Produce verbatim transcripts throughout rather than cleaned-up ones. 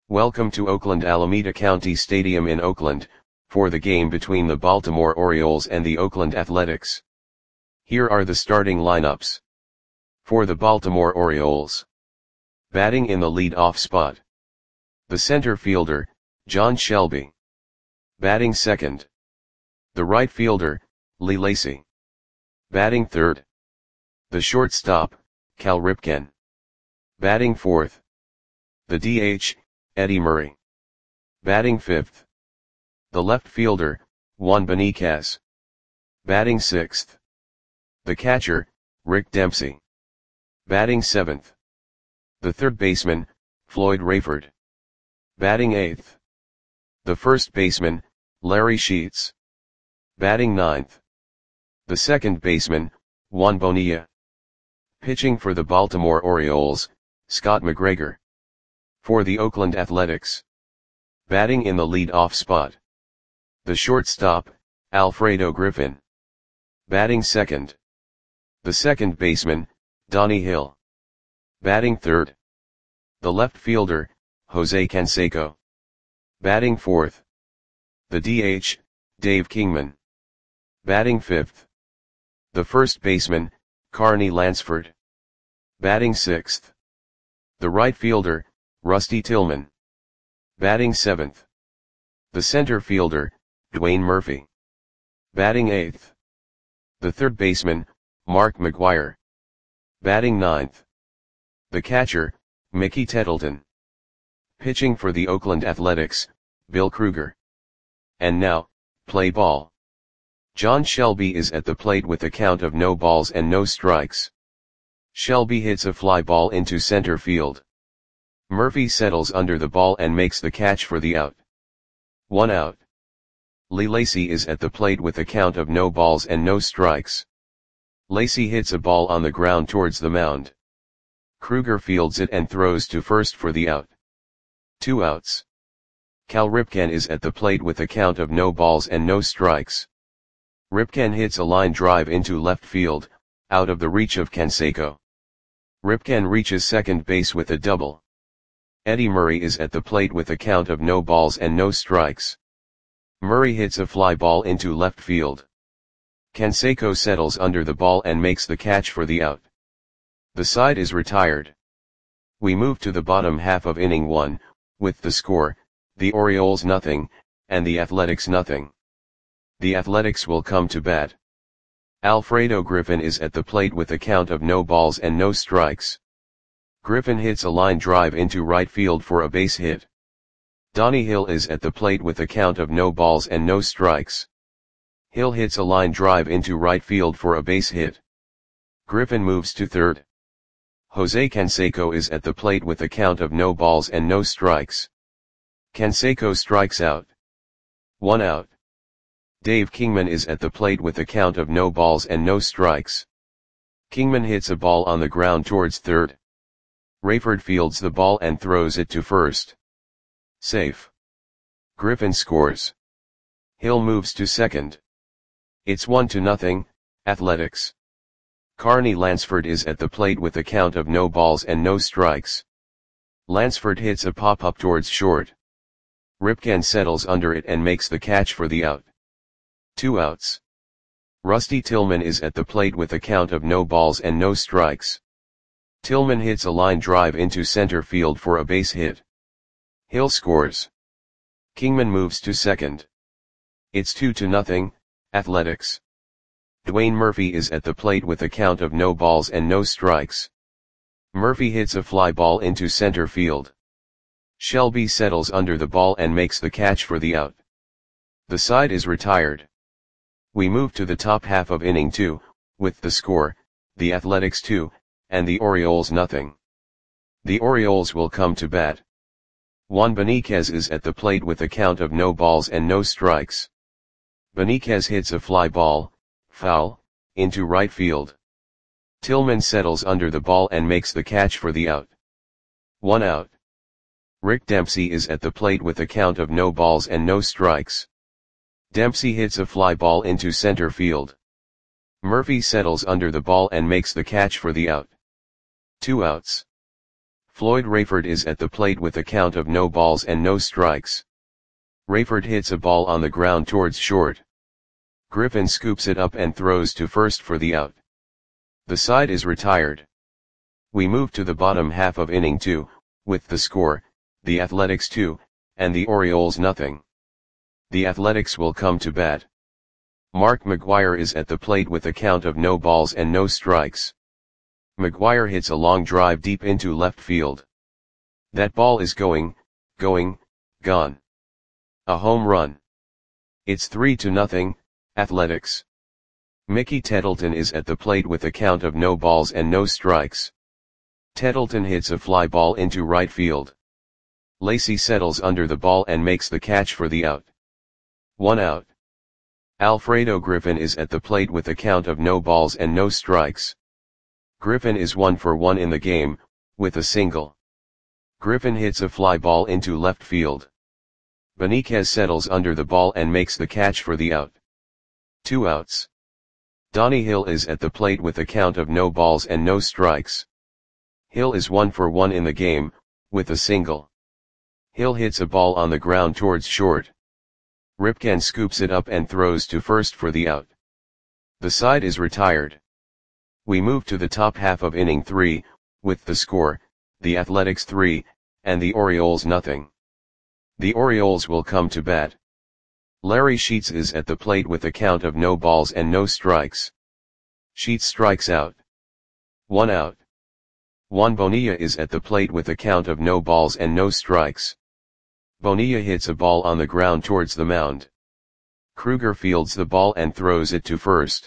Welcome to Oakland Alameda County Stadium in Oakland, for the game between the Baltimore Orioles and the Oakland Athletics. Here are the starting lineups. For the Baltimore Orioles. Batting in the lead-off spot. The center fielder, John Shelby. Batting second. The right fielder, Lee Lacy. Batting third. The shortstop, Cal Ripken. Batting fourth. The D H, Eddie Murray. Batting fifth. The left fielder, Juan Beniquez. Batting sixth. The catcher, Rick Dempsey. Batting seventh. The third baseman, Floyd Rayford. Batting eighth. The first baseman, Larry Sheets. Batting ninth. The second baseman, Juan Bonilla. Pitching for the Baltimore Orioles, Scott McGregor. For the Oakland Athletics. Batting in the lead-off spot. The shortstop, Alfredo Griffin. Batting second. The second baseman, Donnie Hill. Batting third. The left fielder, Jose Canseco. Batting fourth. The D H, Dave Kingman. Batting fifth. The first baseman, Carney Lansford. Batting sixth. The right fielder, Rusty Tillman. Batting seventh. The center fielder, Dwayne Murphy. Batting eighth. The third baseman, Mark McGwire. Batting ninth. The catcher, Mickey Tettleton. Pitching for the Oakland Athletics, Bill Krueger. And now, play ball. John Shelby is at the plate with a count of no balls and no strikes. Shelby hits a fly ball into center field. Murphy settles under the ball and makes the catch for the out. One out. Lee Lacy is at the plate with a count of no balls and no strikes. Lacy hits a ball on the ground towards the mound. Krueger fields it and throws to first for the out. Two outs. Cal Ripken is at the plate with a count of no balls and no strikes. Ripken hits a line drive into left field, out of the reach of Canseco. Ripken reaches second base with a double. Eddie Murray is at the plate with a count of no balls and no strikes. Murray hits a fly ball into left field. Canseco settles under the ball and makes the catch for the out. The side is retired. We move to the bottom half of inning one, with the score, the Orioles nothing, and the Athletics nothing. The Athletics will come to bat. Alfredo Griffin is at the plate with a count of no balls and no strikes. Griffin hits a line drive into right field for a base hit. Donnie Hill is at the plate with a count of no balls and no strikes. Hill hits a line drive into right field for a base hit. Griffin moves to third. Jose Canseco is at the plate with a count of no balls and no strikes. Canseco strikes out. One out. Dave Kingman is at the plate with a count of no balls and no strikes. Kingman hits a ball on the ground towards third. Rayford fields the ball and throws it to first. Safe. Griffin scores. Hill moves to second. It's one to nothing, Athletics. Carney Lansford is at the plate with a count of no balls and no strikes. Lansford hits a pop-up towards short. Ripken settles under it and makes the catch for the out. Two outs. Rusty Tillman is at the plate with a count of no balls and no strikes. Tillman hits a line drive into center field for a base hit. Hill scores. Kingman moves to second. It's two to nothing, Athletics. Dwayne Murphy is at the plate with a count of no balls and no strikes. Murphy hits a fly ball into center field. Shelby settles under the ball and makes the catch for the out. The side is retired. We move to the top half of inning two, with the score, the Athletics two, and the Orioles nothing. The Orioles will come to bat. Juan Beniquez is at the plate with a count of no balls and no strikes. Beniquez hits a fly ball, foul, into right field. Tillman settles under the ball and makes the catch for the out. One out. Rick Dempsey is at the plate with a count of no balls and no strikes. Dempsey hits a fly ball into center field. Murphy settles under the ball and makes the catch for the out. Two outs. Floyd Rayford is at the plate with a count of no balls and no strikes. Rayford hits a ball on the ground towards short. Griffin scoops it up and throws to first for the out. The side is retired. We move to the bottom half of inning two, with the score, the Athletics two, and the Orioles nothing. The Athletics will come to bat. Mark McGwire is at the plate with a count of no balls and no strikes. McGwire hits a long drive deep into left field. That ball is going, going, gone. A home run. It's three to nothing, Athletics. Mickey Tettleton is at the plate with a count of no balls and no strikes. Tettleton hits a fly ball into right field. Lacy settles under the ball and makes the catch for the out. One out. Alfredo Griffin is at the plate with a count of no balls and no strikes. Griffin is one for one in the game, with a single. Griffin hits a fly ball into left field. Benitez settles under the ball and makes the catch for the out. Two outs. Donnie Hill is at the plate with a count of no balls and no strikes. Hill is one for one in the game, with a single. Hill hits a ball on the ground towards short. Ripken scoops it up and throws to first for the out. The side is retired. We move to the top half of inning three, with the score, the Athletics three, and the Orioles nothing. The Orioles will come to bat. Larry Sheets is at the plate with a count of no balls and no strikes. Sheets strikes out. One out. Juan Bonilla is at the plate with a count of no balls and no strikes. Bonilla hits a ball on the ground towards the mound. Kruger fields the ball and throws it to first.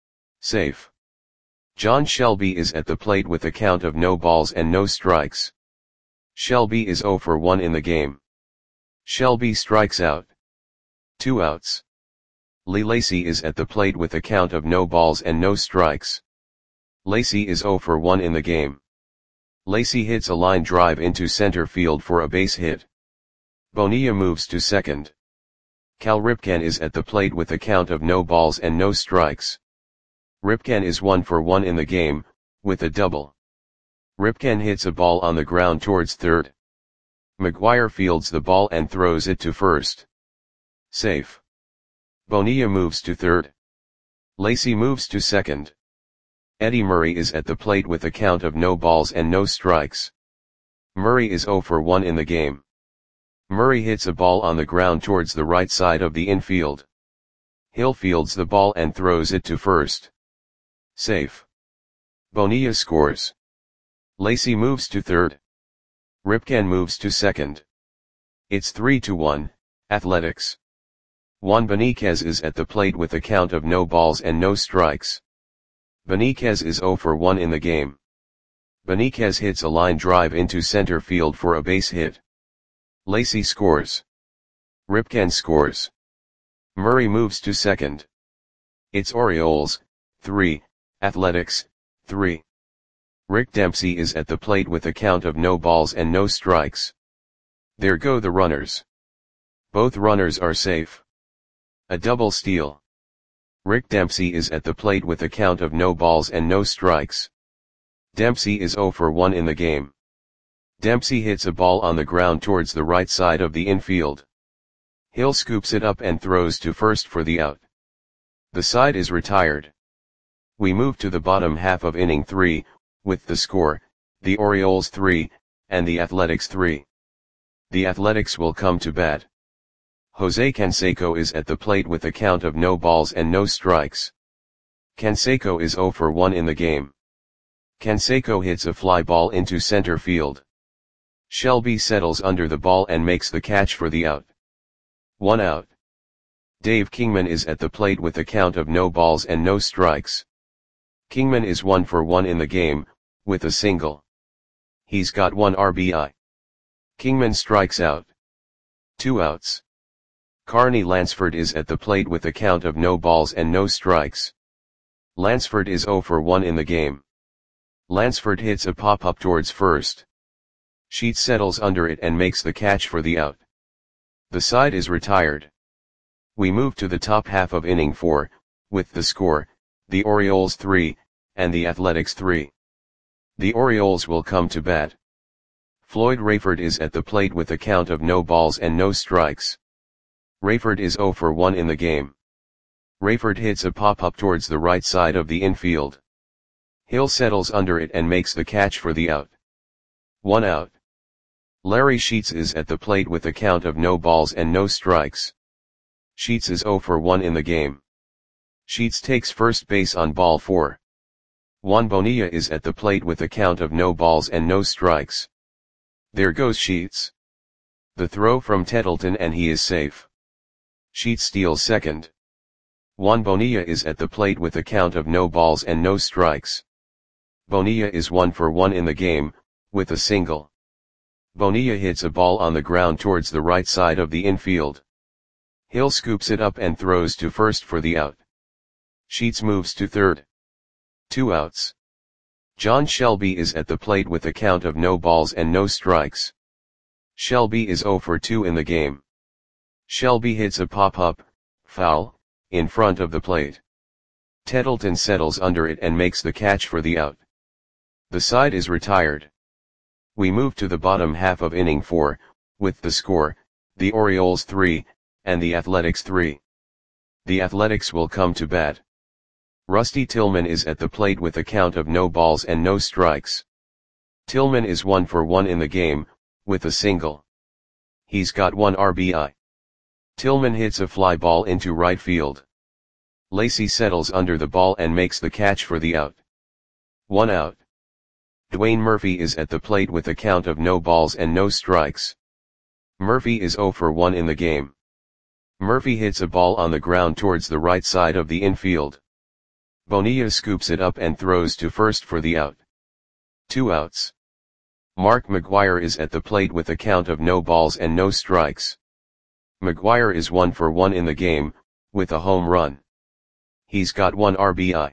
Safe. John Shelby is at the plate with a count of no balls and no strikes. Shelby is zero for one in the game. Shelby strikes out. Two outs. Lee Lacy is at the plate with a count of no balls and no strikes. Lacy is zero for one in the game. Lacy hits a line drive into center field for a base hit. Bonilla moves to second. Cal Ripken is at the plate with a count of no balls and no strikes. Ripken is one for one in the game, with a double. Ripken hits a ball on the ground towards third. McGwire fields the ball and throws it to first. Safe. Bonilla moves to third. Lacy moves to second. Eddie Murray is at the plate with a count of no balls and no strikes. Murray is zero for one in the game. Murray hits a ball on the ground towards the right side of the infield. Hill fields the ball and throws it to first. Safe. Bonilla scores. Lacy moves to third. Ripken moves to second. It's three to one, Athletics. Juan Benitez is at the plate with a count of no balls and no strikes. Benitez is zero for one in the game. Benitez hits a line drive into center field for a base hit. Lacy scores. Ripken scores. Murray moves to second. It's Orioles, three, Athletics, three. Rick Dempsey is at the plate with a count of no balls and no strikes. There go the runners. Both runners are safe. A double steal. Rick Dempsey is at the plate with a count of no balls and no strikes. Dempsey is zero for one in the game. Dempsey hits a ball on the ground towards the right side of the infield. Hill scoops it up and throws to first for the out. The side is retired. We move to the bottom half of inning three, with the score, the Orioles three, and the Athletics three. The Athletics will come to bat. Jose Canseco is at the plate with a count of no balls and no strikes. Canseco is zero for one in the game. Canseco hits a fly ball into center field. Shelby settles under the ball and makes the catch for the out. One out. Dave Kingman is at the plate with a count of no balls and no strikes. Kingman is one for one in the game, with a single. He's got one R B I. Kingman strikes out. Two outs. Carney Lansford is at the plate with a count of no balls and no strikes. Lansford is zero for one in the game. Lansford hits a pop-up towards first. Sheets settles under it and makes the catch for the out. The side is retired. We move to the top half of inning four, with the score, the Orioles three, and the Athletics three. The Orioles will come to bat. Floyd Rayford is at the plate with a count of no balls and no strikes. Rayford is zero for one in the game. Rayford hits a pop-up towards the right side of the infield. Hill settles under it and makes the catch for the out. One out. Larry Sheets is at the plate with a count of no balls and no strikes. Sheets is zero for one in the game. Sheets takes first base on ball four. Juan Bonilla is at the plate with a count of no balls and no strikes. There goes Sheets. The throw from Tettleton and he is safe. Sheets steals second. Juan Bonilla is at the plate with a count of no balls and no strikes. Bonilla is one for one in the game, with a single. Bonilla hits a ball on the ground towards the right side of the infield. Hill scoops it up and throws to first for the out. Sheets moves to third. Two outs. John Shelby is at the plate with a count of no balls and no strikes. Shelby is zero for two in the game. Shelby hits a pop-up, foul, in front of the plate. Tettleton settles under it and makes the catch for the out. The side is retired. We move to the bottom half of inning four, with the score, the Orioles three, and the Athletics three. The Athletics will come to bat. Rusty Tillman is at the plate with a count of no balls and no strikes. Tillman is one for one in the game, with a single. He's got one R B I. Tillman hits a fly ball into right field. Lacy settles under the ball and makes the catch for the out. One out. Dwayne Murphy is at the plate with a count of no balls and no strikes. Murphy is zero for one in the game. Murphy hits a ball on the ground towards the right side of the infield. Bonilla scoops it up and throws to first for the out. Two outs. Mark McGwire is at the plate with a count of no balls and no strikes. McGwire is one for one in the game, with a home run. He's got one R B I.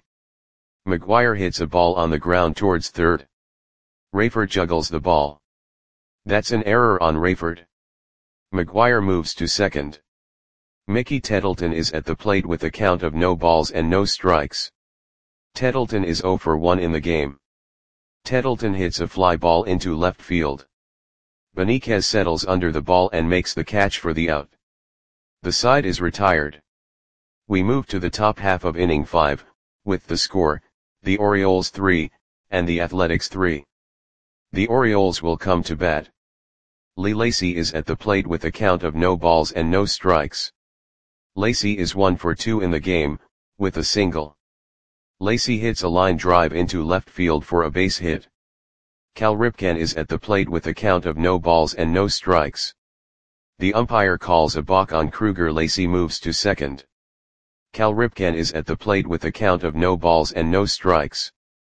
McGwire hits a ball on the ground towards third. Rayford juggles the ball. That's an error on Rayford. McGwire moves to second. Mickey Tettleton is at the plate with a count of no balls and no strikes. Tettleton is zero for one in the game. Tettleton hits a fly ball into left field. Benitez settles under the ball and makes the catch for the out. The side is retired. We move to the top half of inning five, with the score, the Orioles three, and the Athletics three. The Orioles will come to bat. Lee Lacy is at the plate with a count of no balls and no strikes. Lacy is one for two in the game, with a single. Lacy hits a line drive into left field for a base hit. Cal Ripken is at the plate with a count of no balls and no strikes. The umpire calls a balk on Kruger. Lacy moves to second. Cal Ripken is at the plate with a count of no balls and no strikes.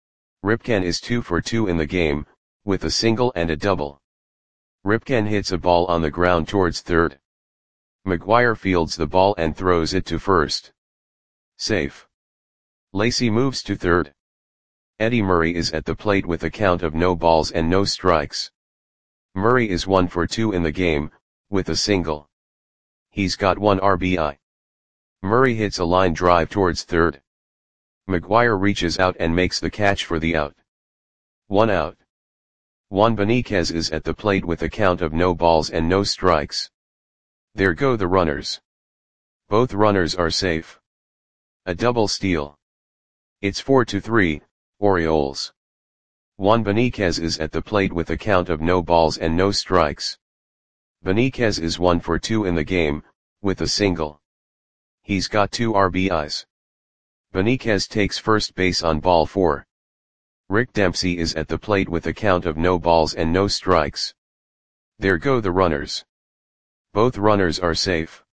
Ripken is two for two in the game, with a single and a double. Ripken hits a ball on the ground towards third. McGwire fields the ball and throws it to first. Safe. Lacy moves to third. Eddie Murray is at the plate with a count of no balls and no strikes. Murray is one for two in the game, with a single. He's got one R B I. Murray hits a line drive towards third. McGwire reaches out and makes the catch for the out. One out. Juan Benitez is at the plate with a count of no balls and no strikes. There go the runners. Both runners are safe. A double steal. It's four to three, Orioles. Juan Benitez is at the plate with a count of no balls and no strikes. Benitez is one for two in the game, with a single. He's got two R B Is. Benitez takes first base on ball four. Rick Dempsey is at the plate with a count of no balls and no strikes. There go the runners. Both runners are safe.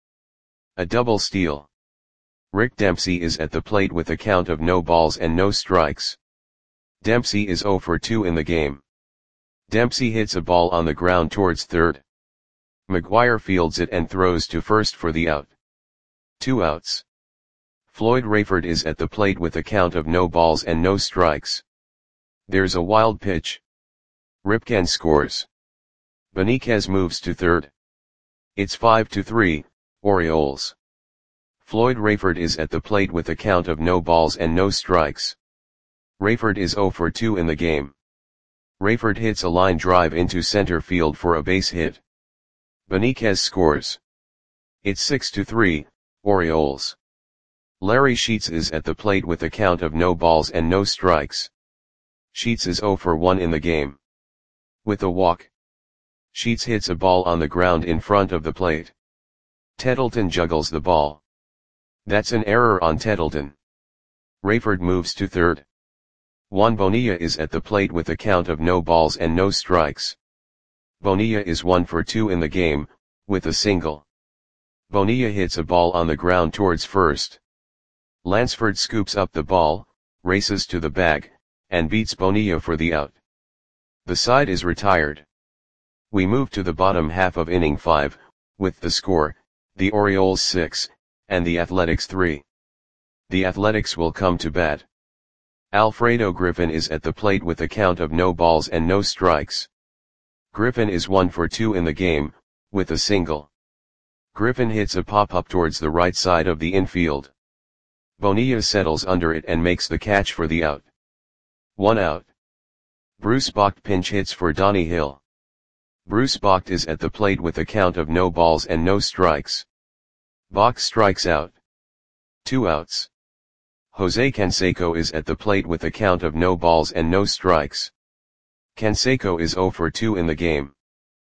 A double steal. Rick Dempsey is at the plate with a count of no balls and no strikes. Dempsey is zero for two in the game. Dempsey hits a ball on the ground towards third. McGwire fields it and throws to first for the out. Two outs. Floyd Rayford is at the plate with a count of no balls and no strikes. There's a wild pitch. Ripken scores. Benitez moves to third. It's five to three, Orioles. Floyd Rayford is at the plate with a count of no balls and no strikes. Rayford is zero for two in the game. Rayford hits a line drive into center field for a base hit. Benitez scores. It's six to three, Orioles. Larry Sheets is at the plate with a count of no balls and no strikes. Sheets is zero for one in the game. With a walk. Sheets hits a ball on the ground in front of the plate. Tettleton juggles the ball. That's an error on Tettleton. Rayford moves to third. Juan Bonilla is at the plate with a count of no balls and no strikes. Bonilla is one for two in the game, with a single. Bonilla hits a ball on the ground towards first. Lansford scoops up the ball, races to the bag, and beats Bonilla for the out. The side is retired. We move to the bottom half of inning five, with the score, the Orioles six, and the Athletics three. The Athletics will come to bat. Alfredo Griffin is at the plate with a count of no balls and no strikes. Griffin is one for two in the game, with a single. Griffin hits a pop-up towards the right side of the infield. Bonilla settles under it and makes the catch for the out. One out. Bruce Bocht pinch hits for Donnie Hill. Bruce Bocht is at the plate with a count of no balls and no strikes. Bocht strikes out. Two outs. Jose Canseco is at the plate with a count of no balls and no strikes. Canseco is zero for two in the game.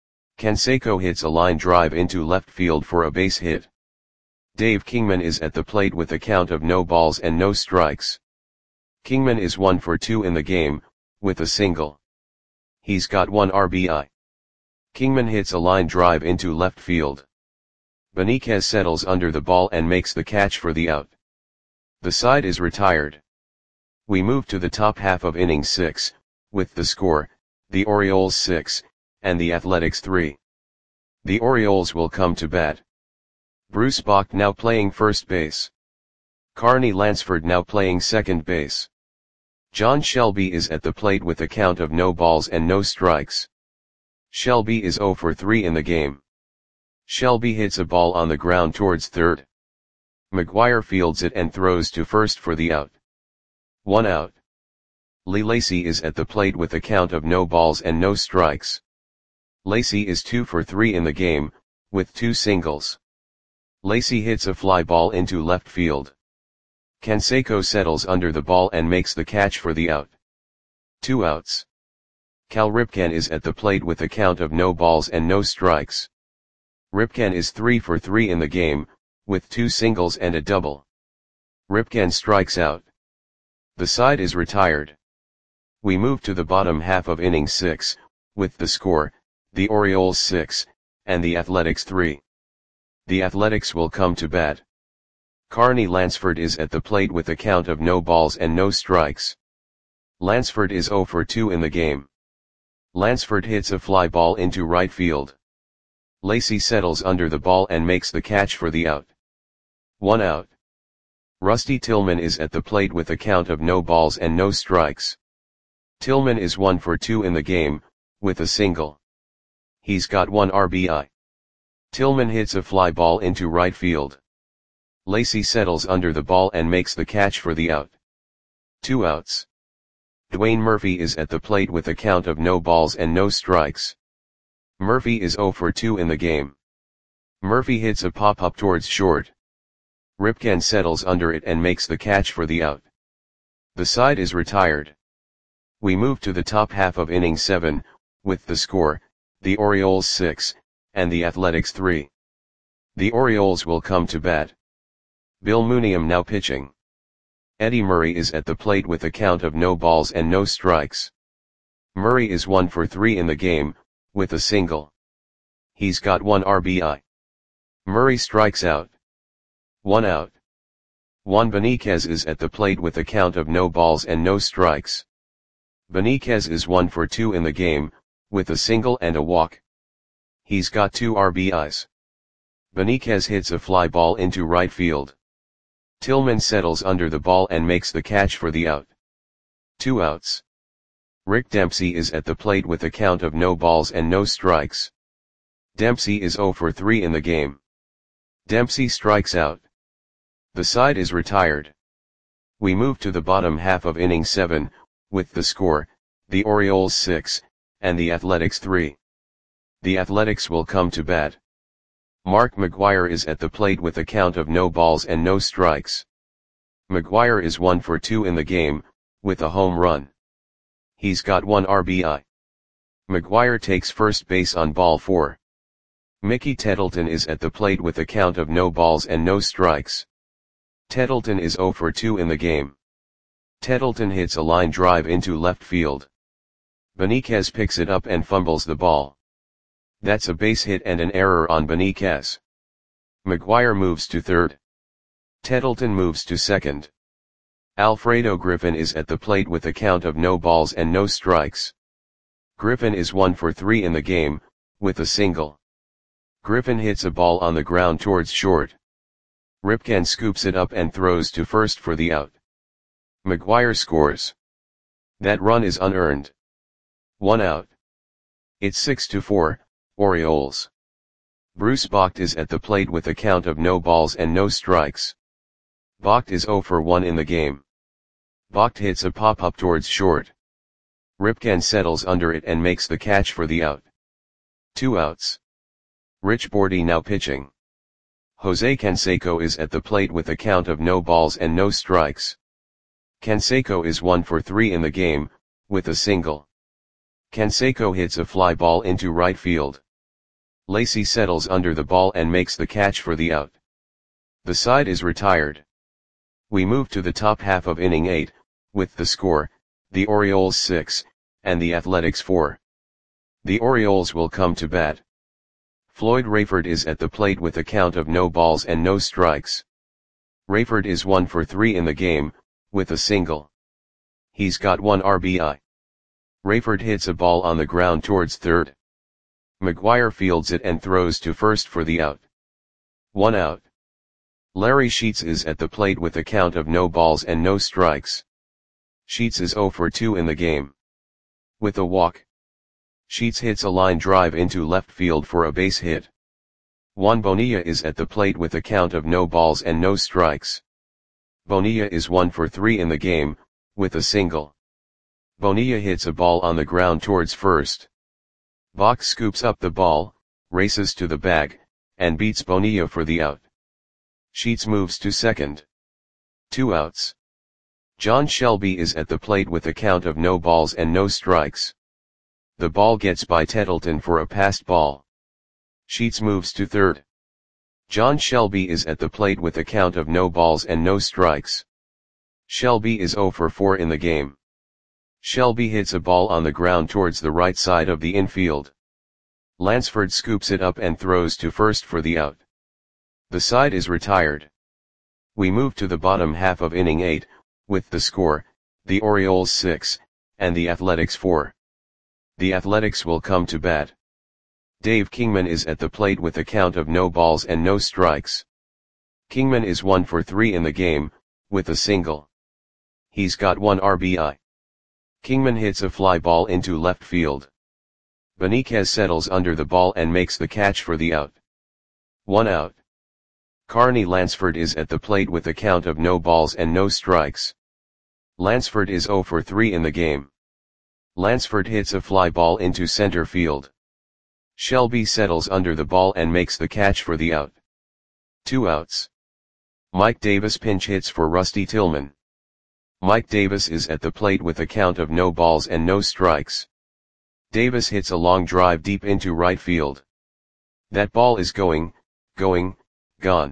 Canseco hits a line drive into left field for a base hit. Dave Kingman is at the plate with a count of no balls and no strikes. Kingman is one for two in the game, with a single. He's got one R B I. Kingman hits a line drive into left field. Benitez settles under the ball and makes the catch for the out. The side is retired. We move to the top half of inning six, with the score, the Orioles six, and the Athletics three. The Orioles will come to bat. Bruce Bocht now playing first base. Carney Lansford now playing second base. John Shelby is at the plate with a count of no balls and no strikes. Shelby is zero for three in the game. Shelby hits a ball on the ground towards third. McGuire fields it and throws to first for the out. One out. Lee Lacy is at the plate with a count of no balls and no strikes. Lacy is two for three in the game, with two singles. Lacy hits a fly ball into left field. Canseco settles under the ball and makes the catch for the out. Two outs. Cal Ripken is at the plate with a count of no balls and no strikes. Ripken is three for three in the game, with two singles and a double. Ripken strikes out. The side is retired. We move to the bottom half of inning six, with the score, the Orioles six, and the Athletics three. The Athletics will come to bat. Carney Lansford is at the plate with a count of no balls and no strikes. Lansford is zero for two in the game. Lansford hits a fly ball into right field. Lacy settles under the ball and makes the catch for the out. One out. Rusty Tillman is at the plate with a count of no balls and no strikes. Tillman is one for two in the game, with a single. He's got one R B I. Tillman hits a fly ball into right field. Lacy settles under the ball and makes the catch for the out. Two outs. Dwayne Murphy is at the plate with a count of no balls and no strikes. Murphy is zero for two in the game. Murphy hits a pop-up towards short. Ripken settles under it and makes the catch for the out. The side is retired. We move to the top half of inning seven, with the score, the Orioles six, and the Athletics three. The Orioles will come to bat. Bill Mooneyham now pitching. Eddie Murray is at the plate with a count of no balls and no strikes. Murray is one for three in the game, with a single. He's got one R B I. Murray strikes out. One out. Juan Benitez is at the plate with a count of no balls and no strikes. Benitez is one for two in the game, with a single and a walk. He's got two R B Is. Benitez hits a fly ball into right field. Tillman settles under the ball and makes the catch for the out. Two outs. Rick Dempsey is at the plate with a count of no balls and no strikes. Dempsey is zero for three in the game. Dempsey strikes out. The side is retired. We move to the bottom half of inning seven, with the score, the Orioles six, and the Athletics three. The Athletics will come to bat. Mark McGwire is at the plate with a count of no balls and no strikes. McGwire is one for two in the game, with a home run. He's got one R B I. McGwire takes first base on ball four. Mickey Tettleton is at the plate with a count of no balls and no strikes. Tettleton is zero for two in the game. Tettleton hits a line drive into left field. Benitez picks it up and fumbles the ball. That's a base hit and an error on Benitez. McGwire moves to third. Tettleton moves to second. Alfredo Griffin is at the plate with a count of no balls and no strikes. Griffin is one for three in the game, with a single. Griffin hits a ball on the ground towards short. Ripken scoops it up and throws to first for the out. McGwire scores. That run is unearned. One out. It's six to four, Orioles. Bruce Bocht is at the plate with a count of no balls and no strikes. Bocht is zero for one in the game. Bocht hits a pop-up towards short. Ripken settles under it and makes the catch for the out. Two outs. Rich Bordy now pitching. Jose Canseco is at the plate with a count of no balls and no strikes. Canseco is one for three in the game, with a single. Canseco hits a fly ball into right field. Lacy settles under the ball and makes the catch for the out. The side is retired. We move to the top half of inning eight, with the score, the Orioles six, and the Athletics four. The Orioles will come to bat. Floyd Rayford is at the plate with a count of no balls and no strikes. Rayford is one for three in the game, with a single. He's got one R B I. Rayford hits a ball on the ground towards third. McGwire fields it and throws to first for the out. One out. Larry Sheets is at the plate with a count of no balls and no strikes. Sheets is zero for two in the game. With a walk. Sheets hits a line drive into left field for a base hit. Juan Bonilla is at the plate with a count of no balls and no strikes. Bonilla is one for three in the game, with a single. Bonilla hits a ball on the ground towards first. Bocht scoops up the ball, races to the bag, and beats Bonilla for the out. Sheets moves to second. Two outs. John Shelby is at the plate with a count of no balls and no strikes. The ball gets by Tettleton for a passed ball. Sheets moves to third. John Shelby is at the plate with a count of no balls and no strikes. Shelby is zero for four in the game. Shelby hits a ball on the ground towards the right side of the infield. Lansford scoops it up and throws to first for the out. The side is retired. We move to the bottom half of inning eight, with the score, the Orioles six, and the Athletics four. The Athletics will come to bat. Dave Kingman is at the plate with a count of no balls and no strikes. Kingman is one for three in the game, with a single. He's got one R B I. Kingman hits a fly ball into left field. Benitez settles under the ball and makes the catch for the out. One out. Carney Lansford is at the plate with a count of no balls and no strikes. Lansford is zero for three in the game. Lansford hits a fly ball into center field. Shelby settles under the ball and makes the catch for the out. Two outs. Mike Davis pinch hits for Rusty Tillman. Mike Davis is at the plate with a count of no balls and no strikes. Davis hits a long drive deep into right field. That ball is going, going, gone.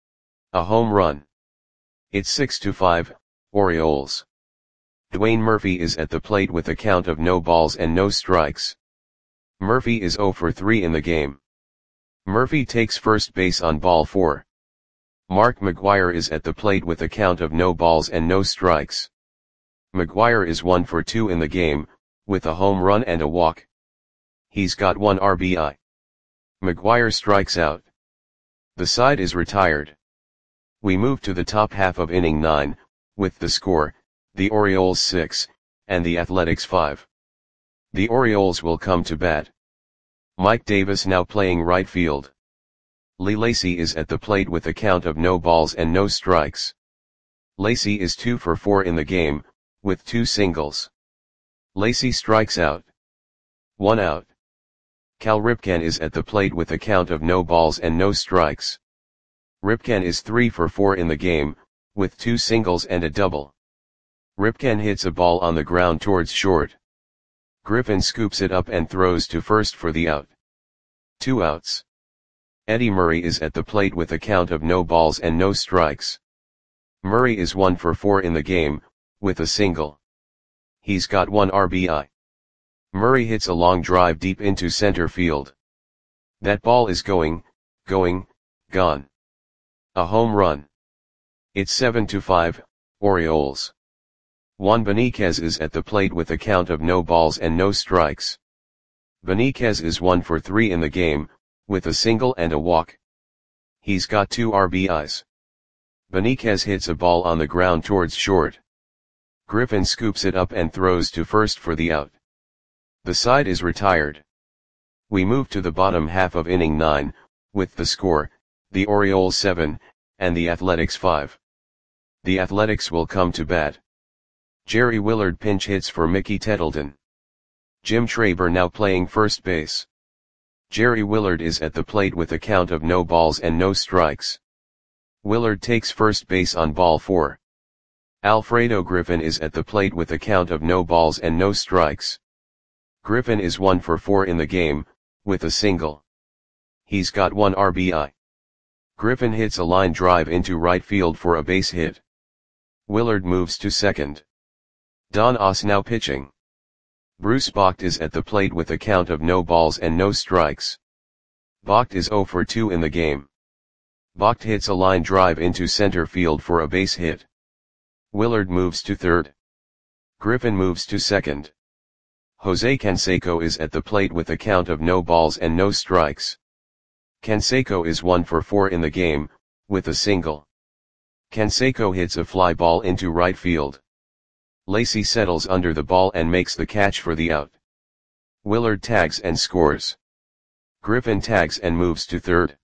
A home run. It's six to five, Orioles. Dwayne Murphy is at the plate with a count of no balls and no strikes. Murphy is zero for three in the game. Murphy takes first base on ball four. Mark McGwire is at the plate with a count of no balls and no strikes. McGwire is one for two in the game, with a home run and a walk. He's got one R B I. McGwire strikes out. The side is retired. We move to the top half of inning nine, with the score, the Orioles six, and the Athletics five. The Orioles will come to bat. Mike Davis now playing right field. Lee Lacy is at the plate with a count of no balls and no strikes. Lacy is two for four in the game, with two singles. Lacy strikes out. One out. Cal Ripken is at the plate with a count of no balls and no strikes. Ripken is three for four in the game, with two singles and a double. Ripken hits a ball on the ground towards short. Griffin scoops it up and throws to first for the out. Two outs. Eddie Murray is at the plate with a count of no balls and no strikes. Murray is one for four in the game, with a single. He's got one R B I. Murray hits a long drive deep into center field. That ball is going, going, gone. A home run. It's seven to five, Orioles. Juan Benitez is at the plate with a count of no balls and no strikes. Benitez is one for three in the game, with a single and a walk. He's got two R B Is. Benitez hits a ball on the ground towards short. Griffin scoops it up and throws to first for the out. The side is retired. We move to the bottom half of inning nine, with the score, the Orioles seven, and the Athletics five. The Athletics will come to bat. Jerry Willard pinch hits for Mickey Tettleton. Jim Traber now playing first base. Jerry Willard is at the plate with a count of no balls and no strikes. Willard takes first base on ball four. Alfredo Griffin is at the plate with a count of no balls and no strikes. Griffin is one for four in the game, with a single. He's got one R B I. Griffin hits a line drive into right field for a base hit. Willard moves to second. Don Oss now pitching. Bruce Bocht is at the plate with a count of no balls and no strikes. Bocht is zero for two in the game. Bocht hits a line drive into center field for a base hit. Willard moves to third. Griffin moves to second. Jose Canseco is at the plate with a count of no balls and no strikes. Canseco is one for four in the game, with a single. Canseco hits a fly ball into right field. Lacy settles under the ball and makes the catch for the out. Willard tags and scores. Griffin tags and moves to third.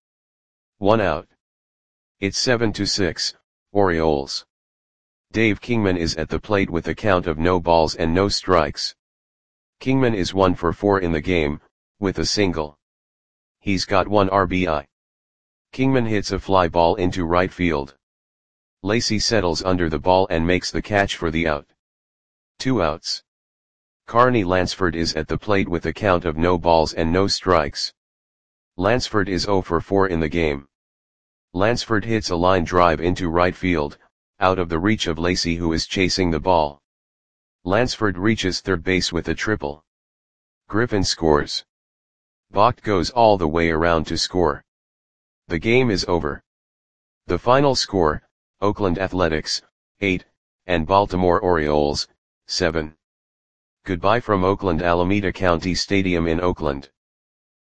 One out. It's seven to six, Orioles. Dave Kingman is at the plate with a count of no balls and no strikes. Kingman is one for four in the game, with a single. He's got one R B I. Kingman hits a fly ball into right field. Lacy settles under the ball and makes the catch for the out. Two outs. Carney Lansford is at the plate with a count of no balls and no strikes. Lansford is zero for four in the game. Lansford hits a line drive into right field, out of the reach of Lacy, who is chasing the ball. Lansford reaches third base with a triple. Griffin scores. Bocht goes all the way around to score. The game is over. The final score, Oakland Athletics, eight, and Baltimore Orioles, seven. Goodbye from Oakland Alameda County Stadium in Oakland.